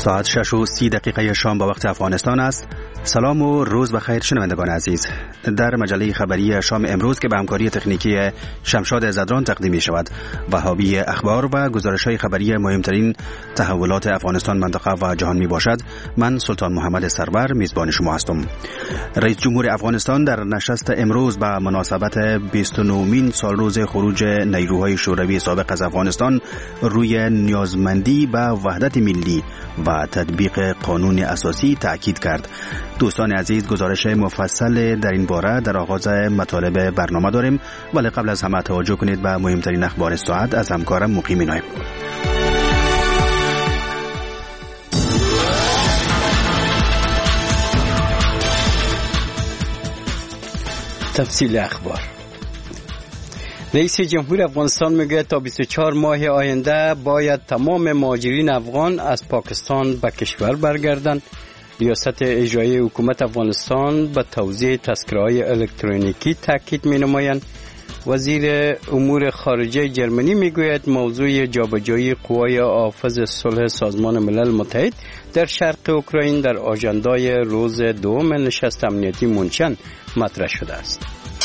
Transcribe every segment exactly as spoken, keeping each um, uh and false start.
ساعت شش و سی دقیقه شام با وقت افغانستان است. سلام و روز بخیر شنوندگان عزیز. در مجله خبری شام امروز که به همکاری تکنیکی شمشاد زدران تقدیم می شود، وهابی اخبار و گزارش‌های خبری مهمترین تحولات افغانستان، منطقه و جهان می باشد. من سلطان محمد سرور میزبان شما هستم. رئیس جمهور افغانستان در نشست امروز به مناسبت بیست و نهمین سالروز خروج نیروهای شوروی سابق از افغانستان روی نیازمندی به وحدت ملی و تطبیق قانون اساسی تأکید کرد. دوستان عزیز، گزارش مفصل در این باره در آغاز مطالب برنامه داریم، ولی قبل از همه توجه کنید به مهمترین اخبار ساعت از همکارم مقیم نایب. تفصیل اخبار. رئیس جمهور افغانستان میگه تا بیست و چهار ماه آینده باید تمام مهاجرین افغان از پاکستان به کشور برگردند. ریاست اجرایی حکومت افغانستان به توزیع تذکره‌های الکترونیکی تاکید می‌نمایند. وزیر امور خارجه جرمنی میگوید موضوع جابجایی قوای حافظ صلح سازمان ملل متحد در شرق اوکراین در آژاندای روز دوم نشست امنیتی مونشن مطرح شده است.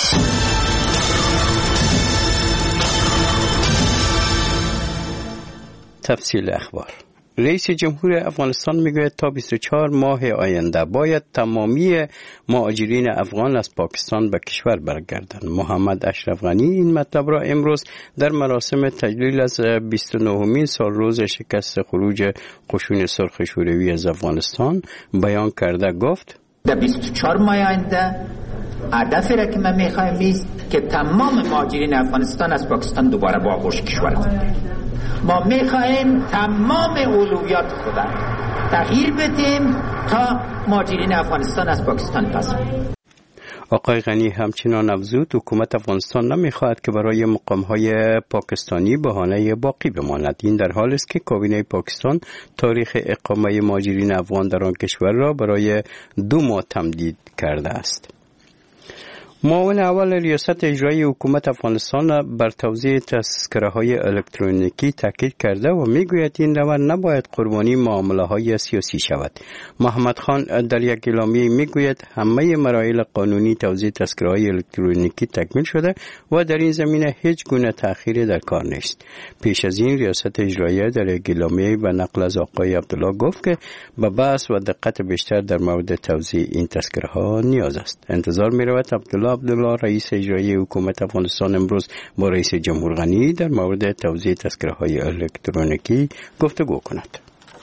تفصیل اخبار. رئیس جمهور افغانستان میگوید تا بیست و چهار ماه آینده باید تمامی مهاجرین افغان از پاکستان به کشور برگردند. محمد اشرف غنی این مطلب را امروز در مراسم تجلیل از بیست و نهمین سالروز شکست خروج قشون سرخ شوروی از افغانستان بیان کرده. گفت در بیست و چهار ماه آینده هدفی را که ما میخوایم است که تمام مهاجرین افغانستان از پاکستان دوباره با آغوش کشور کنند. ما میخوایم تمام اولویات خود تغییر بدیم تا مهاجرین افغانستان از پاکستان پس برند. آقای غنی همچنان افزود حکومت افغانستان نمیخواهد که برای مقامهای پاکستانی بهانه باقی بماند. این در حالی است که کابینه پاکستان تاریخ اقامه مهاجرین افغان در آن کشور را برای دو ماه تمدید کرده است. معاون اول ریاست اجرایی حکومت افغانستان بر توزیع تذکره‌های الکترونیکی تاکید کرده و میگوید این روند نباید قربانی معامله‌های سیاسی شود. محمد خان در یک اعلامیه میگوید همه مراحل قانونی توزیع تذکره‌های الکترونیکی تکمیل شده و در این زمینه هیچ گونه تأخیری در کار نیست. پیش از این ریاست اجرایی در یک اعلامیه به نقل از آقای عبدالله گفت که به بحث و دقت بیشتر در مورد توزیع این تذکره‌ها نیاز است. انتظار می‌رود عبدالله عبدالله رئیس اجرایی حکومت افغانستان امروز با رئیس جمهور غنی در مورد توزیع تذکره‌های الکترونیکی گفتگو کند.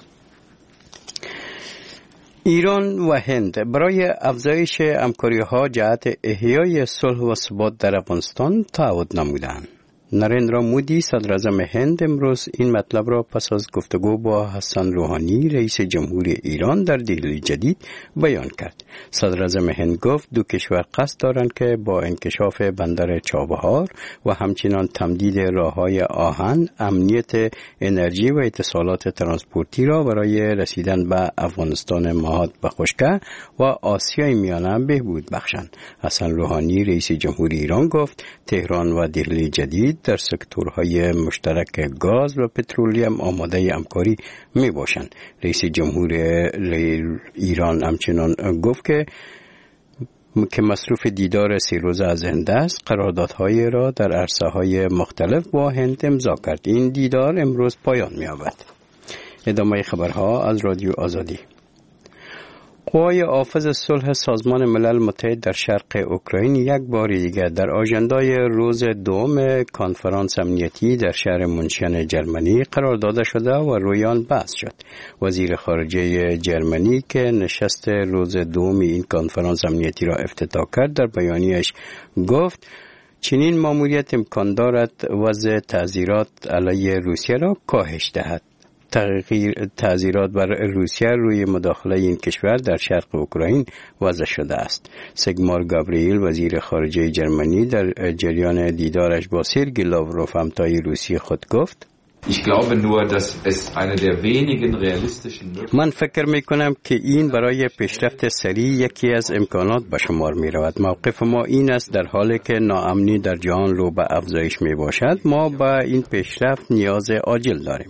ایران و هند برای افزایش همکاری‌ها جهت احیای صلح و ثبات در افغانستان تعهد نمودند. نریندرا مودی صدر اعظم هند امروز این مطلب را پس از گفتگو با حسن روحانی رئیس جمهور ایران در دهلی جدید بیان کرد. صدر اعظم هند گفت دو کشور قصد دارند که با انکشاف بندر چابهار و همچنین تمدید راههای آهن امنیت انرژی و اتصالات ترانسپورتی را برای رسیدن به افغانستان مهاد و خشکه و آسیای میانه بهبود بخشند. حسن روحانی رئیس جمهور ایران گفت تهران و دهلی جدید در سکتورهای مشترک گاز و پترولیم آماده همکاری می باشند. رئیس جمهور ایران همچنان گفت که که مصروف دیدار سی روزه از هند است. قراردادهای را در عرصه‌های مختلف با هند امضا کرد. این دیدار امروز پایان می‌یابد. ادامه خبرها از رادیو آزادی. قوای حافظ صلح سازمان ملل متحد در شرق اوکراین یک بار دیگر در آژاندای روز دوم کنفرانس امنیتی در شهر مونشن جرمنی قرار داده شده و روی آن بحث شد. وزیر خارجه جرمنی که نشست روز دوم این کنفرانس امنیتی را افتتاح کرد در بیانیه‌اش گفت چنین ماموریت امکان دارد وضع تعزیرات علیه روسیه را کاهش دهد. تغییر تعزیرات بر روسیه روی مداخله این کشور در شرق اوکراین وضع شده است. سیگمار گابریل وزیر خارجه جرمنی در جریان دیدارش با سرگئی لاوروف همتای روسی خود گفت Ich glaube nur, dass es eine der wenigen realistischen من فکر می کنم که این برای پیشرفت سریع یکی از امکانات به شمار می رود. موقف ما این است در حالی که ناامنی در جهان رو به افزایش می باشد ما به این پیشرفت نیاز عاجل داریم.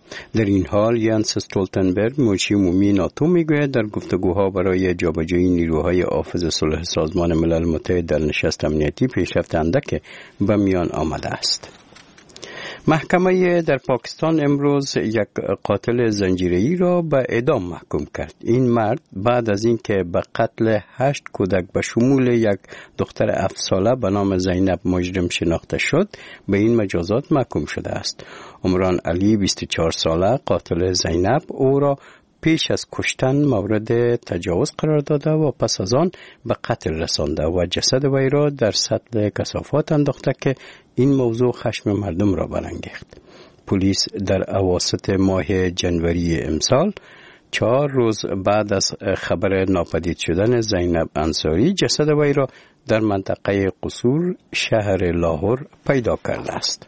در این حال ینس استولتنبرگ مجری عمومی ناتو میگوید در گفتگوها برای جابجایی نیروهای حافظ صلح سازمان ملل متحد در نشست امنیتی پیشرفت اندک به میان آمده است. محکمه در پاکستان امروز یک قاتل زنجیره‌ای را به اعدام محکوم کرد. این مرد بعد از اینکه به قتل هشت کودک به شمول یک دختر هفت ساله به نام زینب مجرم شناخته شد به این مجازات محکوم شده است. عمران علی بیست و چهار ساله قاتل زینب او را پیش از کشتن مورد تجاوز قرار داده و پس از آن به قتل رسانده و جسد وی را در سطل کثافات انداخته که این موضوع خشم مردم را برانگیخت. پلیس در اواسط ماه جنوری امسال چهار روز بعد از خبر ناپدید شدن زینب انصاری جسد وی را در منطقه قصور شهر لاهور پیدا کرده است.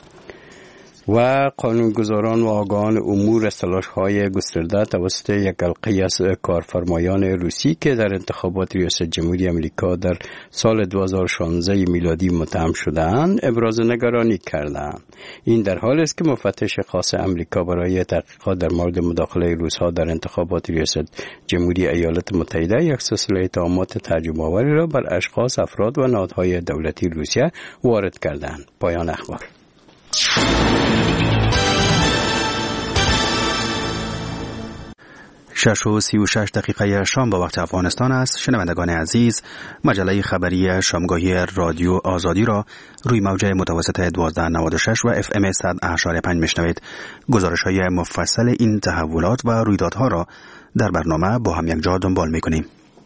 و قانونگذاران و آگاهان امور از تلاش‌های گسترده توسط یک حلقه از کارفرمایان روسی که در انتخابات ریاست جمهوری آمریکا در سال دو هزار و شانزده میلادی متهم شده‌اند ابراز نگرانی کردند. این در حالی است که مفتش خاص آمریکا برای تحقیقات در مورد مداخله روس‌ها در انتخابات ریاست جمهوری ایالات متحده یک سلسله اتهامات تهاجم‌آوری را بر اشخاص، افراد و نهادهای دولتی روسیه وارد کردند. پایان اخبار. شش و سی و شش دقیقه شام با وقت افغانستان است. شنوندگان عزیز، مجله خبری شامگاهی رادیو آزادی را روی موج متوسط دوازده نود و شش و اف ام صد و هشت پنج میشنوید. گزارش های مفصل این تحولات و رویدادها را در برنامه با هم یک جا دنبال میکنیم.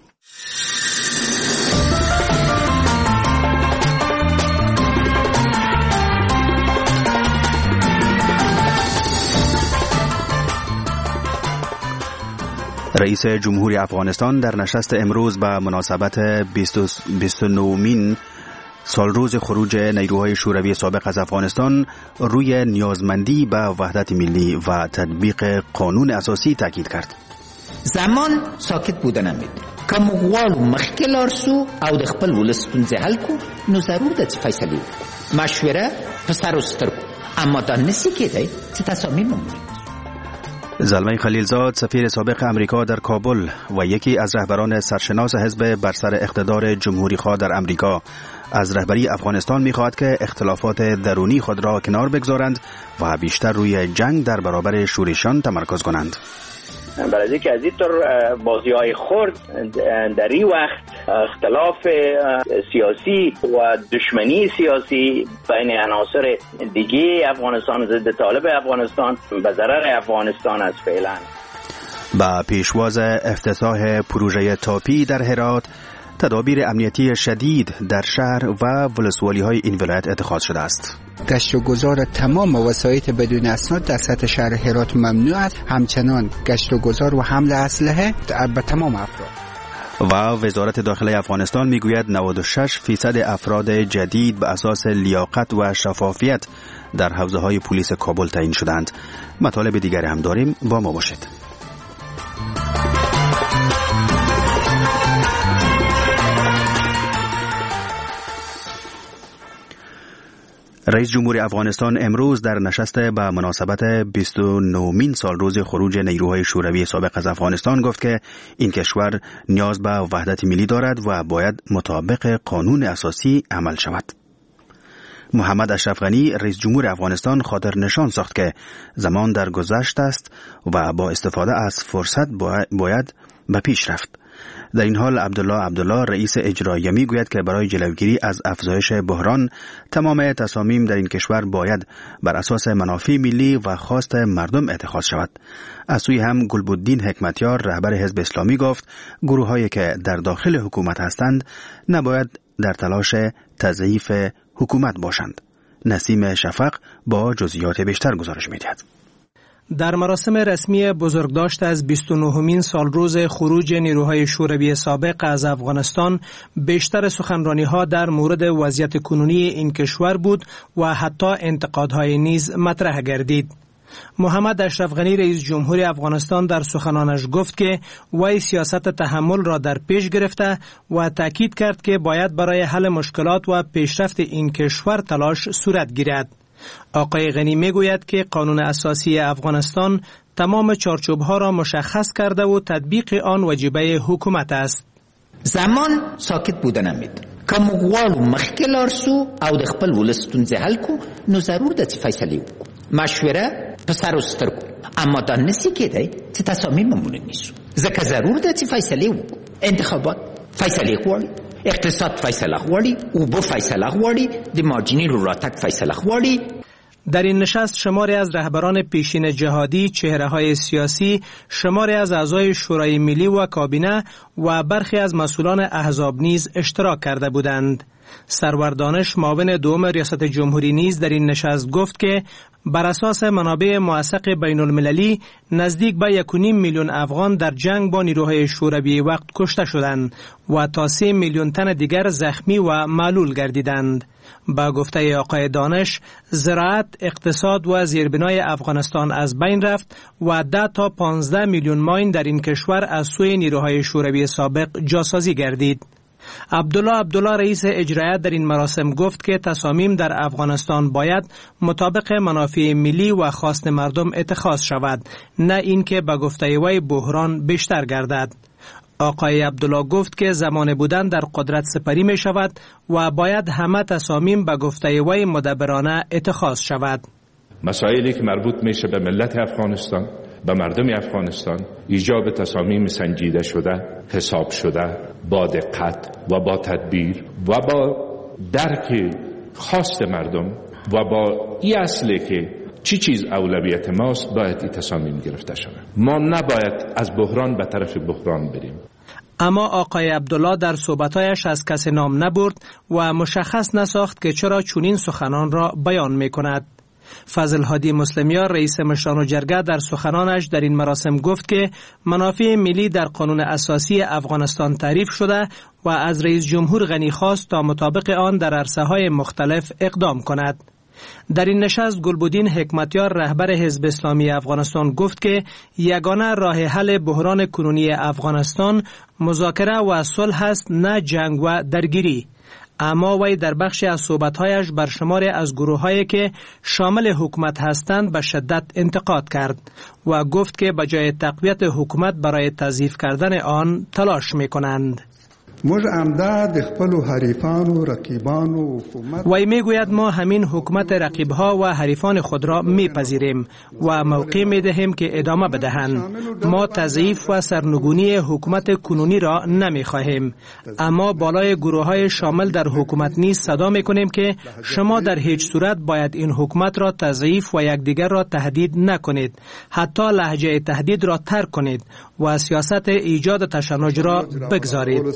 رئیس جمهوری افغانستان در نشست امروز به مناسبت بیست و نهمین سالروز خروج نیروهای شوروی سابق از افغانستان روی نیازمندی به وحدت ملی و تطبیق قانون اساسی تاکید کرد. زمان ساکت بودن نمیده. که مغوالو مخکې لاړ سو او د خپل ولس ستونزې حل کو نو ضرور ده چې فیصلې وکړو. مشوره په سر و سترګو، اما دا نسی کېدی چې تصامیم ومني. زلمه خلیلزاد سفیر سابق امریکا در کابل و یکی از رهبران سرشناس حزب بر سر اقتدار جمهوری خواه در امریکا از رهبری افغانستان می‌خواهد که اختلافات درونی خود را کنار بگذارند و بیشتر روی جنگ در برابر شورشیان تمرکز کنند. برای اینکه از این طور بازی‌های خرد در این وقت اختلاف سیاسی و دشمنی سیاسی بین عناصر دیگه افغانستان ضد طالب افغانستان به ضرر افغانستان است. فعلا با پیشواز افتتاح پروژه تاپی در هرات تدابیر امنیتی شدید در شهر و ولسوالی‌های این ولایت اتخاذ شده است. گشت و گذار تمام وسایط بدون اسناد در سطح شهر هرات ممنوع است. همچنان گشت و گذار و حمل اسلحه به تمام افراد. و وزارت داخله افغانستان میگوید نود و شش فیصد افراد جدید به اساس لیاقت و شفافیت در حوزه‌های پلیس کابل تعیین شدند. مطالب دیگری هم داریم، با ما باشید. رئیس جمهوری افغانستان امروز در نشست به مناسبت بیست و نهمین سالروز خروج نیروهای شوروی سابق از افغانستان گفت که این کشور نیاز به وحدت ملی دارد و باید مطابق قانون اساسی عمل شود. محمد اشرف غنی رئیس جمهور افغانستان خاطر نشان ساخت که زمان در گذشت است و با استفاده از فرصت باید به پیش رفت. در این حال عبدالله عبدالله رئیس اجرایی میگوید که برای جلوگیری از افزایش بحران تمام تصامیم در این کشور باید بر اساس منافع ملی و خواست مردم اتخاذ شود. از سوی هم گلبدین حکمتیار رهبر حزب اسلامی گفت گروه‌هایی که در داخل حکومت هستند نباید در تلاش تضعیف حکومت باشند. نسیم شفق با جزئیات بیشتر گزارش می‌دهد. در مراسم رسمی بزرگداشت از بیست و نهمین سالروز خروج نیروهای شوروی سابق از افغانستان بیشتر سخنرانی‌ها در مورد وضعیت کنونی این کشور بود و حتی انتقادهای نیز مطرح گردید. محمد اشرف غنی رئیس جمهور افغانستان در سخنانش گفت که وی سیاست تحمل را در پیش گرفته و تاکید کرد که باید برای حل مشکلات و پیشرفت این کشور تلاش صورت گیرد. آقای غنی میگوید که قانون اساسی افغانستان تمام چارچوبها را مشخص کرده و تطبیق آن وجیبه حکومت است. زمان ساکت بودن نمید که مغوالو مخکلار سو او د خپل ولستون زهل کو نو ضرور د فیصله وکړو. مشوره په سر واسترګو اما دا نسی کېدای چې تصامیم مونږ نیسو. ځکه ضرور د فیصله وکړو. انتخابات فیصله غواړي، اقتصاد فیصله غواړي، او بو فیصله غواړي، د ماجنی رو راتک فیصله غواړي. در این نشست شماری از رهبران پیشین جهادی، چهره‌های سیاسی، شماری از اعضای شورای ملی و کابینه و برخی از مسئولان احزاب نیز اشتراک کرده بودند. سرور دانش معاون دوم ریاست جمهوری نیز در این نشست گفت که بر اساس منابع موثق بین المللی نزدیک به یک و نیم میلیون افغان در جنگ با نیروهای شوروی وقت کشته شدند و تا سه میلیون تن دیگر زخمی و معلول گردیدند. با گفته آقای دانش، زراعت، اقتصاد و زیربنای افغانستان از بین رفت و ده تا پانزده میلیون ماین در این کشور از سوی نیروهای شوروی سابق جاسازی گردید. عبدالله عبدالله رئیس اجرایی در این مراسم گفت که تصامیم در افغانستان باید مطابق منافع ملی و خواست مردم اتخاذ شود، نه اینکه به گفته وی بحران بیشتر گردد. آقای عبدالله گفت که زمان بودن در قدرت سپری می شود و باید همه تصامیم به گفته وی مدبرانه اتخاذ شود. مسائلی که مربوط میشه به ملت افغانستان، به مردم افغانستان، ایجاب تصامیم سنجیده شده، حساب شده، با دقت و با تدبیر و با درک خواست مردم و با این اصله که چی چیز اولویت ماست باید این تصامیم گرفته شود. ما نباید از بحران به طرف بحران بریم. اما آقای عبدالله در صحبتایش از کسی نام نبرد و مشخص نساخت که چرا چنین سخنان را بیان می کند. فضل هادی مسلمیار رئیس مشران و جرگه در سخنانش در این مراسم گفت که منافع ملی در قانون اساسی افغانستان تعریف شده و از رئیس جمهور غنی خواست تا مطابق آن در عرصه‌های مختلف اقدام کند. در این نشست گلبدین حکمتیار رهبر حزب اسلامی افغانستان گفت که یگانه راه حل بحران کنونی افغانستان مذاکره و صلح است، نه جنگ و درگیری. اما وی در بخشی از صحبت‌هایش بر شماری از گروه‌هایی که شامل حکومت هستند به شدت انتقاد کرد و گفت که بجای تقویت حکومت برای تضعیف کردن آن تلاش می‌کنند. موږ امداد خپل حریفان و رقیبان و حکومت وی میگوید ما همین حکومت رقیبها و حریفان خود را میپذیریم و موقع میدهیم که ادامه بدهند. ما تضعیف و سرنگونی حکومت کنونی را نمیخواهیم، اما بالای گروه های شامل در حکومت نیز صدا میکنیم که شما در هیچ صورت باید این حکومت را تضعیف و یکدیگر را تهدید نکنید، حتی لهجه تهدید را ترک کنید و سیاست ایجاد تشنج را بگذارید.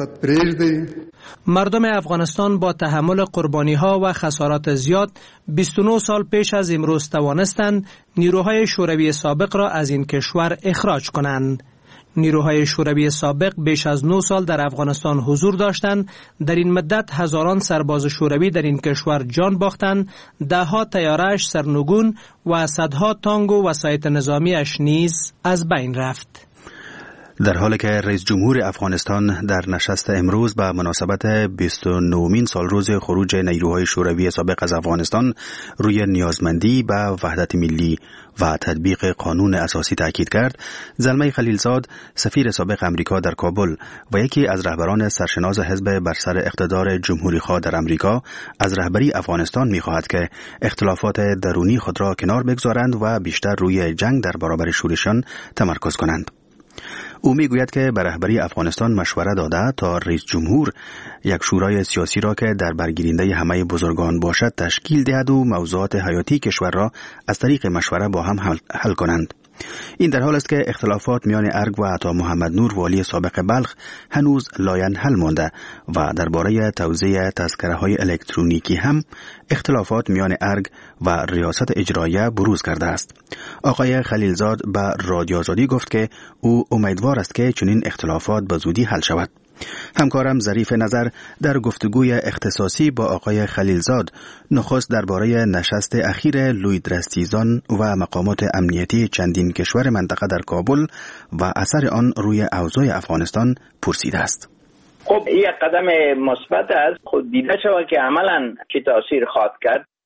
مردم افغانستان با تحمل قربانی ها و خسارات زیاد بیست و نه سال پیش از امروز توانستند نیروهای شوروی سابق را از این کشور اخراج کنند. نیروهای شوروی سابق بیش از نه سال در افغانستان حضور داشتند. در این مدت هزاران سرباز شوروی در این کشور جان باختند، ده ها طیاره‌اش سرنگون و صدها تانک و وسایط نظامیش نیز از بین رفت. در حالی که رئیس جمهور افغانستان در نشست امروز به مناسبت بیست و نهمین سالروز خروج نیروهای شوروی سابق از افغانستان روی نیازمندی به وحدت ملی و تطبیق قانون اساسی تاکید کرد، زلمه خلیلزاد سفیر سابق امریکا در کابل و یکی از رهبران سرشناس حزب بر سر اقتدار جمهوری‌خواه در امریکا از رهبری افغانستان می‌خواهد که اختلافات درونی خود را کنار بگذارند و بیشتر روی جنگ در برابر شورشیان تمرکز کنند. او میگوید که به رهبری افغانستان مشوره داده تا رئیس جمهور یک شورای سیاسی را که در برگیرنده همه بزرگان باشد تشکیل دهد و موضوعات حیاتی کشور را از طریق مشوره با هم حل, حل کنند. این در حال است که اختلافات میان ارگ و عطا محمد نور والی سابق بلخ هنوز لاینحل مانده و درباره توزیع تذکره های الکترونیکی هم اختلافات میان ارگ و ریاست اجراییه بروز کرده است. آقای خلیلزاد به رادیو آزادی گفت که او امیدوار است که چنین اختلافات به زودی حل شود. همکارم ظریف نظر در گفتگوی اختصاصی با آقای خلیلزاد نخست درباره نشست اخیر لوید رستیزان و مقامات امنیتی چندین کشور منطقه در کابل و اثر آن روی اوضاع افغانستان پرسیده است. خب این قدم مثبت است. خود دیده شود که عملاً چه تاثیر خواهد کرد.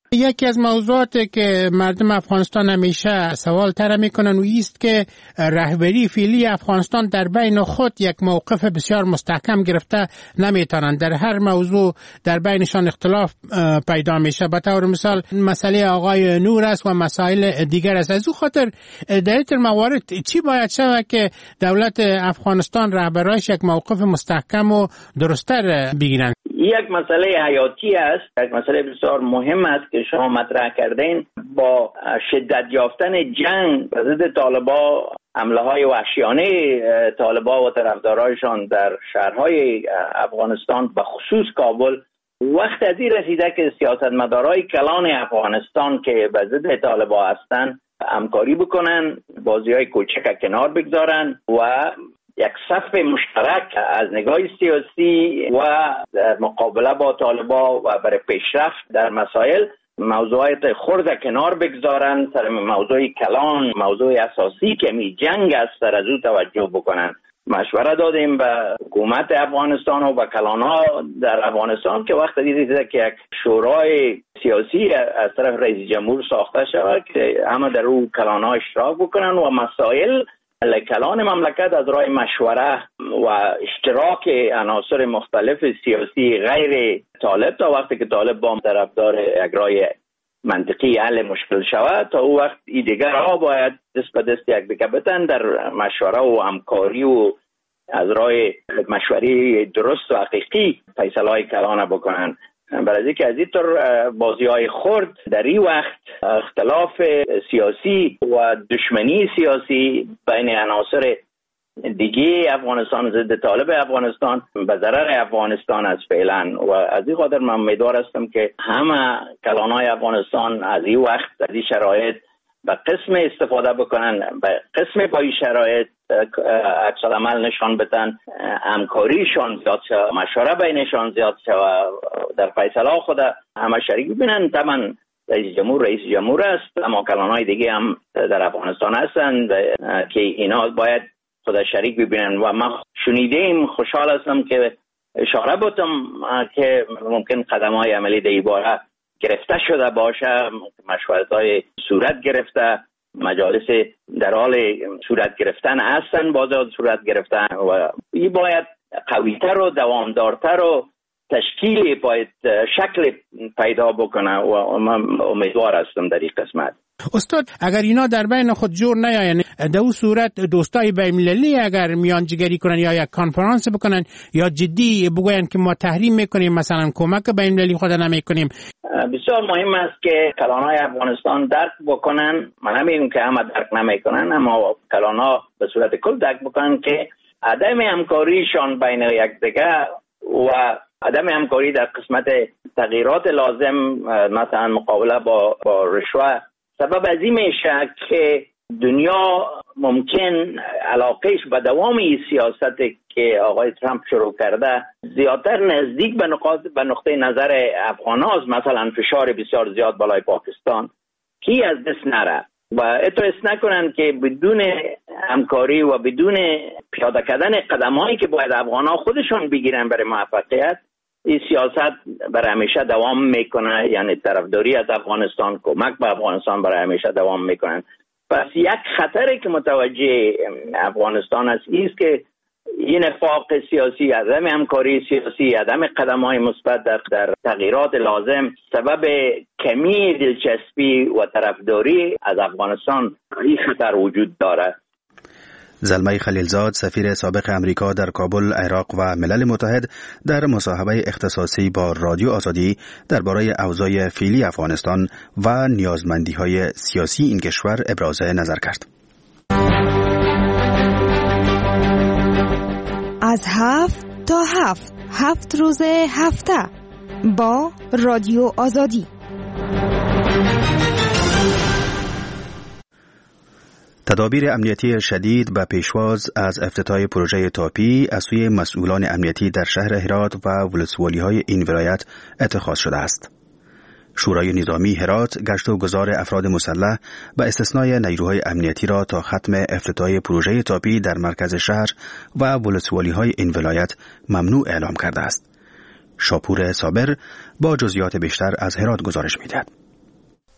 یکی از موضوعاتی که مردم افغانستان همیشه سوال طرح میکنن و ایست که رهبری فعلی افغانستان در بین خود یک موقف بسیار مستحکم گرفته نمیتونن. در هر موضوع در بینشان اختلاف پیدا میشه. به طور مثال مسئله آقای نور است و مسائل دیگر است. از او خاطر در این موارد چی باید شود که دولت افغانستان رهبرایش یک موقف مستحکم و درست‌تر بگیرن؟ یک مسئله حیاتی است، یک مسئله بسیار مهم است که شما مطرح کردین. با شدت یافتن جنگ به ضد طالبا، حمله های وحشیانه طالبا و طرفدارایشان در شهرهای افغانستان به خصوص کابل، وقت از این رسیده که سیاستمدارای کلان افغانستان که به ضد طالبا هستند همکاری بکنن، بازی‌های کوچک کنار بگذارن و یک صف مشترک از نگاه سیاسی و در مقابله با طالبا و برای پیشرفت در مسائل موضوعات خرد کنار بگذارن، سر موضوع کلان، موضوع اساسی که می جنگ است، سر از او توجه بکنن. مشوره دادیم به حکومت افغانستان و به کلان‌ها در افغانستان که وقت دیده که یک شورای سیاسی از طرف رئیس جمهور ساخته شود که همه در او کلان‌ها اشتراک بکنن و مسائل کلان مملکت از راه مشوره و اشتراک عناصر مختلف سیاسی غیر طالب تا وقتی که طالب با طرفدار یک راه منطقی حل مشکل شود، تا او وقت ای دیگر ها باید دست به دست یک دیگه بتن در مشوره و همکاری و از راه مشوری درست و حقیقی فیصله های کلانه بکنن. برای که از این طور بازی های خرد در این وقت اختلاف سیاسی و دشمنی سیاسی بین عناصر دیگه افغانستان ضد طالب افغانستان به ضرر افغانستان است فعلا. و از این خاطر من امیدوار هستم که همه کلانای افغانستان از این وقت از این شرایط به قسم استفاده بکنن، به قسم با این شرایط عکس العمل نشان بدن، همکاریشان زیاد شود، مشوره بینشان زیاد شود، در فیصله خود همه شریک ببینن. طبعا رئیس جمهور رئیس جمهور است، اما کلانای دیگه هم در افغانستان هستند که اینا باید خود شریک ببینن. و ما شنیدیم، خوشحال هستم که اشاره بودم که ممکن قدم‌های عملی در این باره گرفته شده باشه، مشورت‌های صورت گرفته، مجالس در حال صورت گرفتن هستن، بازار صورت گرفتن و این باید قوی‌تر و دوامدارتر و تشکیل باید شکل پیدا بکنه و من امیدوار هستم در این قسمت. استاد اگر اینا در بین خود جور نیاین، در اون صورت دوستای بین‌المللی اگر میانجیگری کنن یا یک کنفرانس بکنن یا جدی بگوین که ما تحریم میکنیم، مثلا کمک بین‌المللی خود نمیکنیم، بسیار مهم است که کلان‌های افغانستان درک بکنن. من نمیگم که همه درک نمیکنن، اما کلان‌ها به صورت کل درک بکنن که عدم همکاریشان بین یکدیگر و عدم همکاری در قسمت تغییرات لازم، مثلا مقابله با با رشوه، سبب از این میشه که دنیا ممکن علاقهش به دوام این سیاست که آقای ترامپ شروع کرده زیادتر نزدیک به نقاط به نقطه نظر افغان هاست، مثلا فشار بسیار زیاد بالای پاکستان کی از دست نره و اتوس نکنن که بدون همکاری و بدون پیاده کردن قدم‌هایی که باید افغان ها خودشون بگیرن برای موفقیت، این سیاست برای همیشه دوام میکنه. یعنی طرفداری از افغانستان، کمک به افغانستان برای همیشه دوام میکنن. پس یک خطری که متوجه افغانستان است است که این نفاق سیاسی، عدم همکاری سیاسی، عدم قدم‌های مثبت در, در تغییرات لازم سبب کمی دلچسپی و طرفداری از افغانستان این خطر وجود دارد. زلمه خلیلزاد، سفیر سابق امریکا در کابل، عراق و ملل متحد، در مصاحبه اختصاصی با رادیو آزادی درباره اوضاع فعلی افغانستان و نیازمندی‌های سیاسی این کشور ابراز نظر کرد. از هفت تا هفت هفت روز هفته با رادیو آزادی. تدابیر امنیتی شدید و پیشواز از افتتاح پروژه تاپی از سوی مسئولان امنیتی در شهر هرات و ولسوالی‌های این ولایت اتخاذ شده است. شورای نظامی هرات گشت و گذار افراد مسلح به استثنای نیروهای امنیتی را تا ختم افتتاح پروژه تاپی در مرکز شهر و ولسوالی‌های این ولایت ممنوع اعلام کرده است. شاپور صابر با جزئیات بیشتر از هرات گزارش می‌دهد.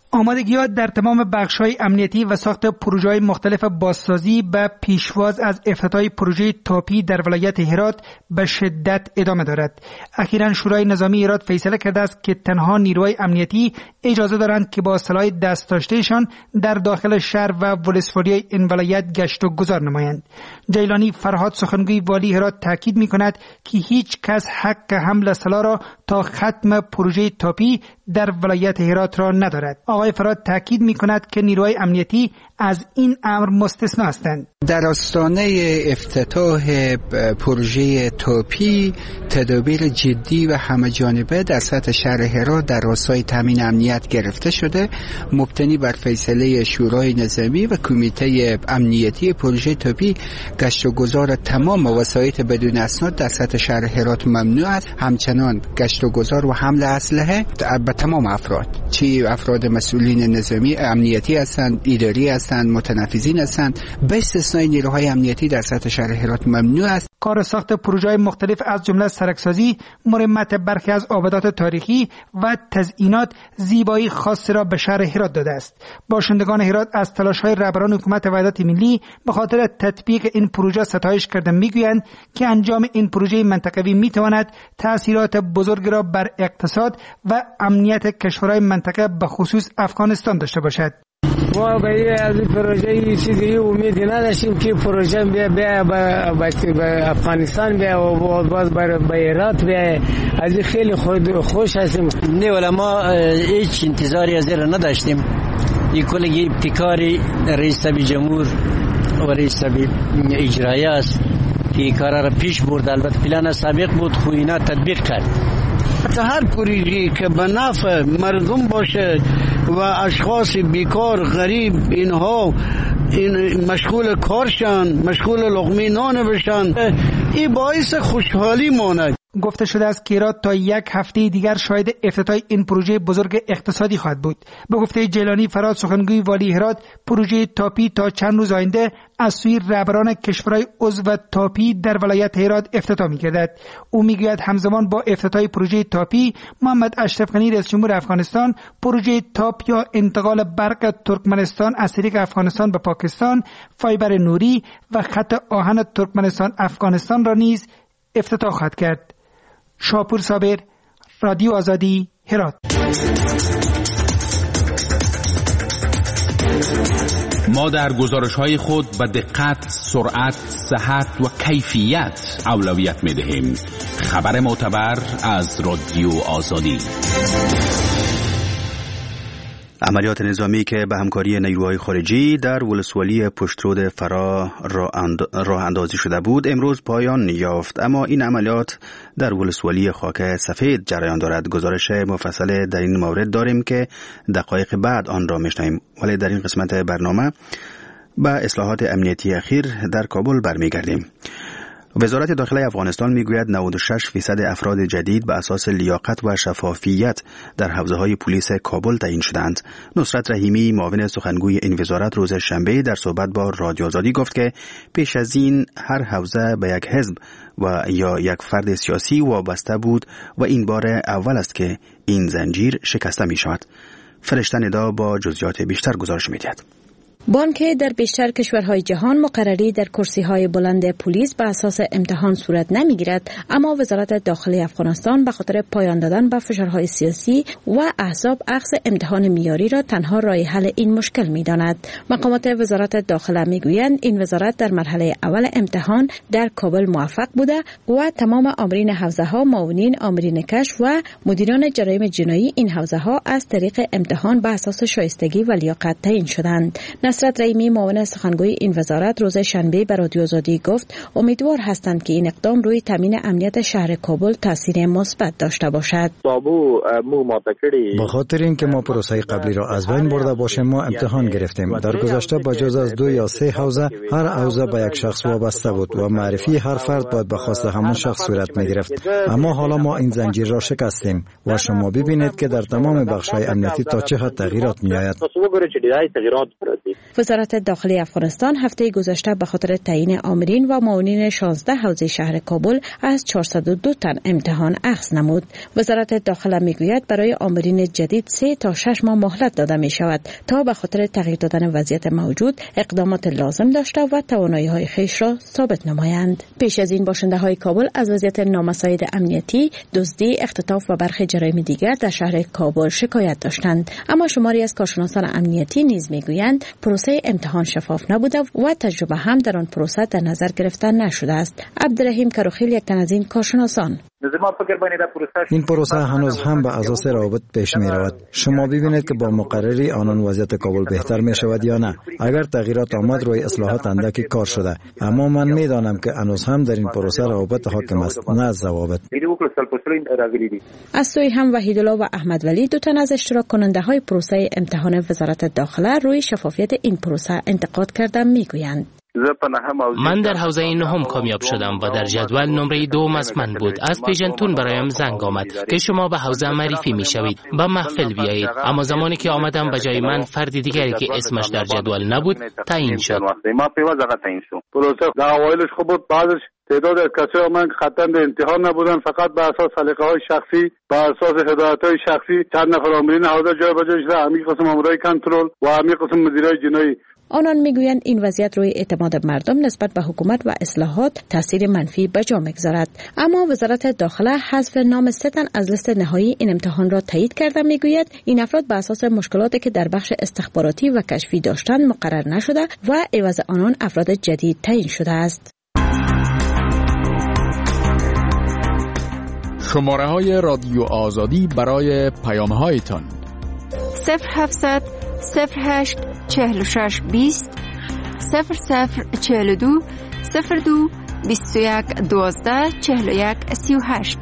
آمادگی‌ها در تمام بخش‌های امنیتی و ساخت پروژه‌های مختلف بازسازی به پیشواز از افتتاح پروژه تاپی در ولایت هرات به شدت ادامه دارد. اخیراً شورای نظامی هرات فیصله کرده است که تنها نیروهای امنیتی اجازه دارند که با سلاح دست داشتهشان در داخل شهر و ولسوالی این ولایت گشت و گذار نمایند. جیلانی فرهاد سخنگوی والی هرات تاکید می‌کند که هیچ کس حق حمل سلاح را تا ختم پروژه تاپی در ولایت هرات را ندارد. آقای فرهاد تاکید می‌کند که نیروهای امنیتی از این امر مستثنا هستند. در آستانه افتتاح پروژه تاپی تدابیر جدی و همه‌جانبه در سطح شهر هرات در راستای تامین امنیت گرفته شده، مبتنی بر فیصله شورای نظامی و کمیته امنیتی پروژه تاپی گشت و گذار تمام وسایط بدون اسناد در سطح شهر هرات ممنوع است. همچنان گشت و گذار و حمل اسلحه به تمام افراد، چی افراد مسئولین نظامی امنیتی هستند، اداری هستند، متنفذین هستند، به استثنای نیروهای امنیتی در سطح شهر هرات ممنوع است. کار ساخت پروژه‌های مختلف از جمله سرکسازی، مرمت برخی از آبادات تاریخی و تزیینات زیبایی خاص را به شهر هرات داده است. باشندگان هرات از تلاش‌های رهبران حکومت وحدت ملی به خاطر تطبیق این پروژه ستایش کرده، میگویند که انجام این پروژه منطقوی میتواند تأثیرات بزرگ را بر اقتصاد و امنیت کشورهای منطقه به خصوص افغانستان داشته باشد. ما به از پروژه چیزی امیدی نداشتیم که پروژه بیا بیا به افغانستان بیا و باز به هرات بیا. از خیلی خود خوش هستیم. نه ولی ما هیچ انتظاری از این نداشتیم. این کلی ابتکاری رئیس جمهور و رئیس اجرایی است که کار را پیش برد. البته پلان سابق بود خو اینا تطبیق کرد. حتی هر پروژه‌ای که به نفع مردم باشه و اشخاص بیکار غریب اینها این مشغول کارشن، مشغول لقمه نان بشن، این باعث خوشحالی ماند. گفته شده است که هرات تا یک هفته دیگر شاهد افتتاح این پروژه بزرگ اقتصادی خواهد بود. به گفته جیلانی فرهاد سخنگوی والی هرات، پروژه تاپی تا چند روز آینده از سوی رهبران کشورهای عضو تاپی در ولایت هرات افتتاح می‌گردد. او میگوید همزمان با افتتاح پروژه تاپی، محمد اشرف غنی رئیس جمهور افغانستان پروژه تاپ یا انتقال برق ترکمنستان از طریق افغانستان به پاکستان، فایبر نوری و خط آهن ترکمنستان افغانستان را نیز افتتاح خواهد کرد. شاپور صابر، رادیو آزادی، هرات. ما در گزارش‌های خود به دقت، سرعت، صحت و کیفیت اولویت می‌دهیم. خبر معتبر از رادیو آزادی. عملیات نظامی که به همکاری نیروهای خارجی در ولسوالی پشترود فرا راه اندازی شده بود امروز پایان یافت، اما این عملیات در ولسوالی خاک سفید جریان دارد. گزارش مفصل در این مورد داریم که دقایق بعد آن را میشنویم، ولی در این قسمت برنامه به اصلاحات امنیتی اخیر در کابل برمیگردیم. وزارت داخلی افغانستان میگوید نود و شش فیصد افراد جدید به اساس لیاقت و شفافیت در حوزه‌های پلیس کابل تعیین شدند. نصرت رحیمی معاون سخنگوی این وزارت روز شنبه در صحبت با رادیو آزادی گفت که پیش از این هر حوزه به یک حزب و یا یک فرد سیاسی وابسته بود و این بار اول است که این زنجیر شکسته می شود. فرشته ندا با جزئیات بیشتر گزارش می‌دهد. بانک در بیشتر کشورهای جهان مقرری در کرسی‌های بلند پلیس به اساس امتحان صورت نمی‌گیرد، اما وزارت داخلی افغانستان به خاطر پایان دادن به فشارهای سیاسی و احزاب اخذ امتحان معیاری را تنها راه حل این مشکل می‌داند. مقامات وزارت داخله می‌گویند این وزارت در مرحله اول امتحان در کابل موفق بوده و تمام آمرین حوزه‌ها، معاونین آمرین کشف و مدیران جرایم جنایی این حوزه‌ها از طریق امتحان به اساس شایستگی و لیاقت تعیین شدند. نصرت رحیمی معاون سخنگوی این وزارت روز شنبه به رادیو آزادی گفت امیدوار هستند که این اقدام روی تامین امنیت شهر کابل تاثیر مثبت داشته باشد. به خاطر اینکه ما پروسه قبلی را از بین برده باشیم ما امتحان گرفتیم. در گذشته با جز از دو یا سه حوزه هر حوزه به یک شخص وابسته بود و معرفی هر فرد باید به خواست همون شخص صورت می گرفت، اما حالا ما این زنجیر را شکستیم و شما ببینید که در تمام بخش‌های امنیتی تا چه حد تغییرات می آید. وزارت داخلی افغانستان هفته گذشته به خاطر تعیین آمرین و معاونین شانزده حوزه شهر کابل از چهارصد و دو تن امتحان اخذ نمود. وزارت داخله میگوید برای آمرین جدید سه تا شش ماه مهلت داده می شود تا به خاطر تغییر دادن وضعیت موجود اقدامات لازم داشته و توانایی‌های خویش را ثابت نمایند. پیش از این باشنده‌های کابل از وضعیت نامساعد امنیتی، دزدی، اختطاف و برخی جرایم دیگر در شهر کابل شکایت داشتند. اما شماری از کارشناسان امنیتی نیز میگویند پروسه امتحان شفاف نبوده و تجربه هم در آن پروسه در نظر گرفته نشده است. عبدالرحیم کروخیل یک تن از این کارشناسان: این پروسه هنوز هم به اساس روابط پیش می رود. شما ببینید که با مقرری آنان وضعیت کابل بهتر می شود یا نه. اگر تغییرات آمد روی اصلاحات اندکی کار شده، اما من می دانم که هنوز هم در این پروسه روابط حاکم است، نه ضوابط. از سوی هم وحیدالله و احمد ولی دو تن از اشتراک کننده های پروسه امتحان وزارت داخله روی شفافیت این پروسه انتقاد کردن می گویند: من در حوزه نهم کامیاب شدم و در جدول نمره دوم از من بود. از پیژنتون برایم زنگ آمد که شما به حوزه معرفی می شوید، به محفل بیایید. اما زمانی که آمدم به جای من فرد دیگری که اسمش در جدول نبود تعیین شد. تعداد از کسایی من خطاند امتحان نبودن، فقط به اساس سلیقه های شخصی، به اساس هدایت های شخصی چند نفر آمرین حوزه جای به جای شده. همین قسم مامورای کنترل و همین قسم مدیرای جنایی. آنان میگویند این وضعیت روی اعتماد مردم نسبت به حکومت و اصلاحات تاثیر منفی به جا میگذارد. اما وزارت داخله حذف نام سه تن از لیست نهایی این امتحان را تایید کرده. میگوید این افراد به اساس مشکلاتی که در بخش استخباراتی و کشفی داشتند مقرر نشده و عوض آنان افراد جدید تعیین شده است. شماره های رادیو آزادی برای پیام هایتان: صفر هفتصد صفر هشت چهل و شش بیست صفر صفر چهل و دو صفر دو بیست و یک دوازده چهل و یک سی و هشت.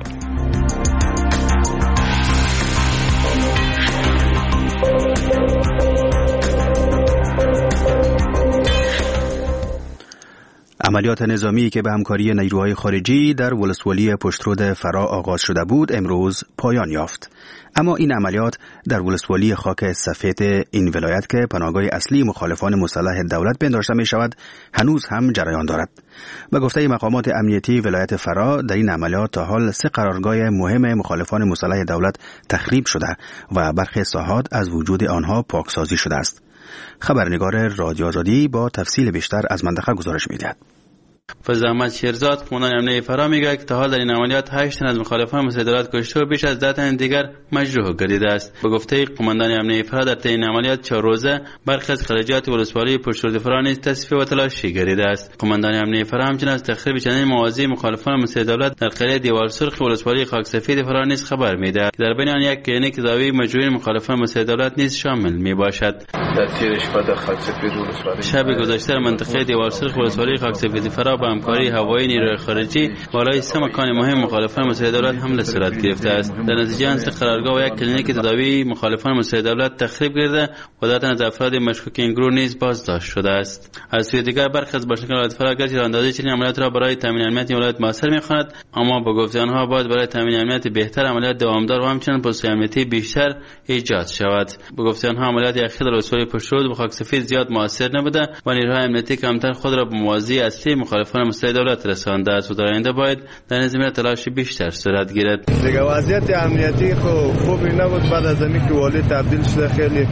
عملیات نظامی که به همکاری نیروهای خارجی در ولسوالی پشترود فرا آغاز شده بود امروز پایان یافت. اما این عملیات در ولسوالی خاک سفید این ولایت که پناهگاه اصلی مخالفان مسلح دولت پنداشته می شود هنوز هم جریان دارد. به گفته مقامات امنیتی ولایت فرا در این عملیات تا حال سه قرارگاه مهم مخالفان مسلح دولت تخریب شده و برخی ساحات از وجود آنها پاکسازی شده است. خبرنگار رادیو آزادی با تفصیل بیشتر از منطقه گزارش می‌دهد. فضل احمد شیرزاد قماندان امنیتی فرا میگه که تا حال در این عملیات هشت تن از مخالفان مسلح دولت کشته و بیش از ده تن دیگر مجروح گردیده است. به گفته قماندان امنیتی فرا در این عملیات چهار روزه برخی از خارجیات ولسوالی پشترود فرا نیز تصفیه و تلاشی گردیده است. قماندان امنیتی فرا همچنین از تخریب چندین موازی مخالفان مسلح دولت در قریه دیوار سرخ ولسوالی خاک سفید فرا نیز خبر میده که در بین آن یک کلینیک دارویی مجروحین مخالفان مسلح دولت نیز شامل میباشد. در تیر شب خاک سفید ولسوالی شب گذشته در منطقه دیوار سرخ ولسوالی خاک سفید فرا با همکاری هوایی نیروی خارجی بالای سه مکان مهم مخالفان مسلح دولت حمله صورت گرفته است. در نتیجه آن سه قرارگاه و یک کلینیک تداوی مخالفان مسلح دولت تخریب گردیده و ده تن از افراد مشکوک این گروه نیز بازداشت شده است. از سوی دیگر برخی از باشندگان ولایت فرا گرچه اندازه چنین عملیات را برای تامین امنیت ولایت موثر می‌خواند، اما با گفته آنها باید برای تامین امنیت بهتر عملیات دوامدار و همچنین پست‌های امنیتی بیشتر ایجاد شود. با گفته آنها عملیات اخیر در ولسوالی پشترود و خاک سفید زیاد موثر نبوده و نیروهای امنیتی کمتر خود را به موازی اصلی مخالفان مسلح دولت رسانده است و در آینده باید در این زمینه تلاش بیشتر صورت گیرد. دیگه وضعیت امنیتی خب خوبی نبود بعد از اینکه والی تبدیل شده خیلی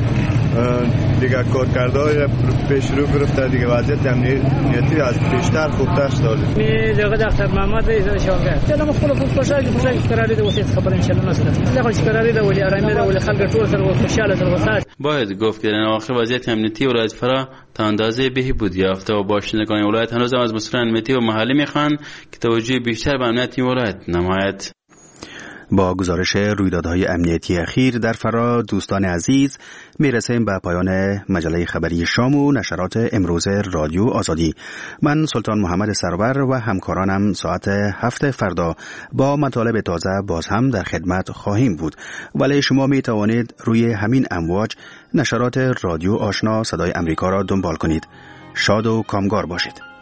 دیگه کارکردهای پیش رو گرفته دیگه وضعیت امنیتی از پیشتر خوبتر شده. می دیگه دکتر محمد رئیس شاگرد چلو مخالف پروژه پروژه قراری ده وسیله خبر ان شاء الله نسل لغش قراری ده ولی آرامی ده ولی خلق ټول سره خوشاله سره باید گفت که در اواخر وضعیت امنیتی ولایت فرا تا اندازه بهبود یافته و باشندگان ولایت هنوز هم از مسئولان امنیتی و محلی میخوان که توجه بیشتر به امنیت ولایت نماید. با گزارش رویدادهای امنیتی اخیر در فرا دوستان عزیز میرسیم به پایان مجله خبری شام و نشرات امروز رادیو آزادی. من سلطان محمد سرور و همکارانم ساعت هفت فردا با مطالب تازه باز هم در خدمت خواهیم بود، ولی شما می توانید روی همین امواج نشرات رادیو آشنا صدای امریکا را دنبال کنید. شاد و کامگار باشید.